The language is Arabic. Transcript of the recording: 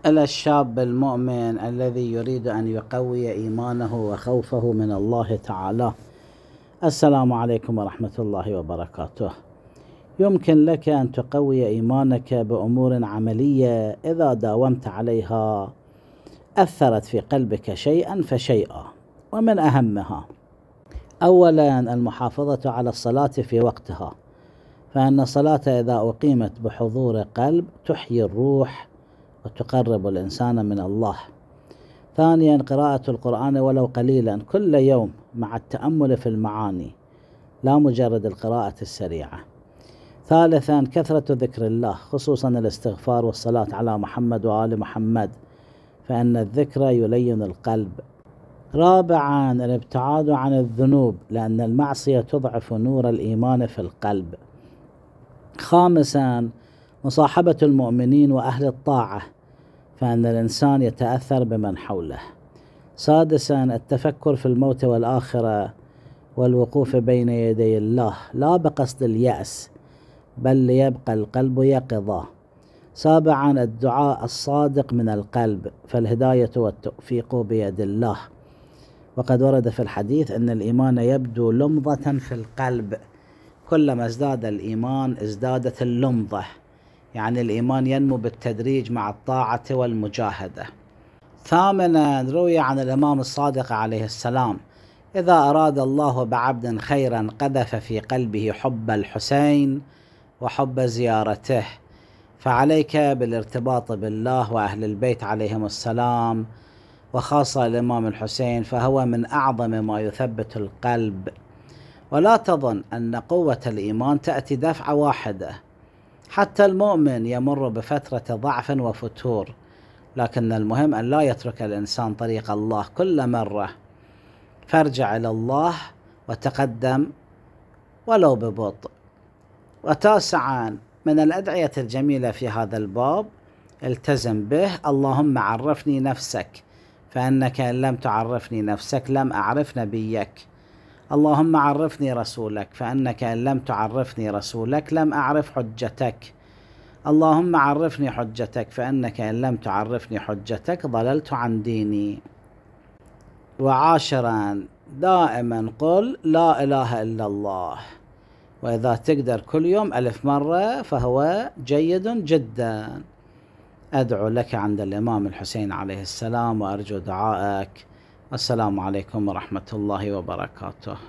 إلى الشاب المؤمن الذي يريد أن يقوي إيمانه وخوفه من الله تعالى. السلام عليكم ورحمة الله وبركاته. يمكن لك أن تقوي إيمانك بأمور عملية إذا داومت عليها أثرت في قلبك شيئا فشيئا، ومن أهمها أولا المحافظة على الصلاة في وقتها، فإن الصلاة إذا أقيمت بحضور قلب تحيي الروح وتقرب الإنسان من الله. ثانيا قراءة القرآن ولو قليلا كل يوم مع التأمل في المعاني، لا مجرد القراءة السريعة. ثالثا كثرة ذكر الله، خصوصا الاستغفار والصلاة على محمد وآل محمد، فإن الذكر يلين القلب. رابعا الابتعاد عن الذنوب، لأن المعصية تضعف نور الإيمان في القلب. خامسا مصاحبة المؤمنين وأهل الطاعة، فإن الإنسان يتأثر بمن حوله. سادسا التفكر في الموت والآخرة والوقوف بين يدي الله، لا بقصد اليأس بل ليبقى القلب يقظا. سابعا الدعاء الصادق من القلب، فالهداية والتوفيق بيد الله. وقد ورد في الحديث أن الإيمان يبدو لمضة في القلب، كلما ازداد الإيمان ازدادت اللمضة، يعني الإيمان ينمو بالتدريج مع الطاعة والمجاهدة. ثامنا روي عن الإمام الصادق عليه السلام: إذا أراد الله بعبد خيرا قذف في قلبه حب الحسين وحب زيارته، فعليك بالارتباط بالله وأهل البيت عليهم السلام، وخاصة الإمام الحسين، فهو من أعظم ما يثبت القلب. ولا تظن أن قوة الإيمان تأتي دفعة واحدة، حتى المؤمن يمر بفترة ضعف وفتور، لكن المهم أن لا يترك الإنسان طريق الله كل مرة، فارجع إلى الله وتقدم ولو ببطء. وتاسعا من الأدعية الجميلة في هذا الباب التزم به: اللهم عرفني نفسك، فإنك إن لم تعرفني نفسك لم أعرف نبيك. اللهم عرفني رسولك، فإنك إن لم تعرفني رسولك لم أعرف حجتك. اللهم عرفني حجتك، فإنك إن لم تعرفني حجتك ضللت عن ديني. وعاشرا دائما قل لا إله إلا الله، وإذا تقدر كل يوم 1000 مرة فهو جيد جدا. أدعو لك عند الإمام الحسين عليه السلام وأرجو دعائك. السلام عليكم ورحمة الله وبركاته.